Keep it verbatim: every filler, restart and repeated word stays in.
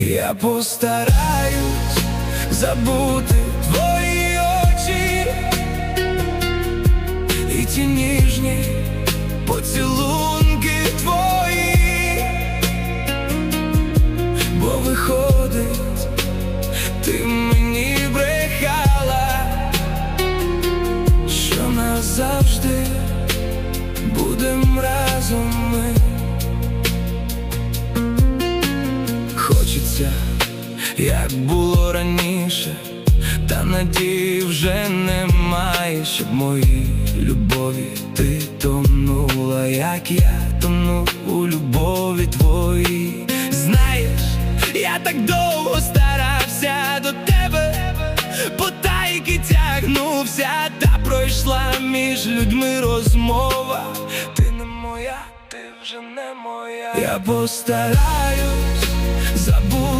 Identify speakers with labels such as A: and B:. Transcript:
A: Я постараюсь забути твої очі і ті ніжні поцілунки твої, бо виходить, ти мені брехала, що назавжди будем разом ми. Хочеться, як було раніше, та надії вже немає, щоб моїй любові ти тонула, як я тону у любові твоїй. Знаєш, я так довго старався до тебе, потайки тягнувся, та пройшла між людьми розмова. Ти не моя, ти вже не моя. Я постараюсь забути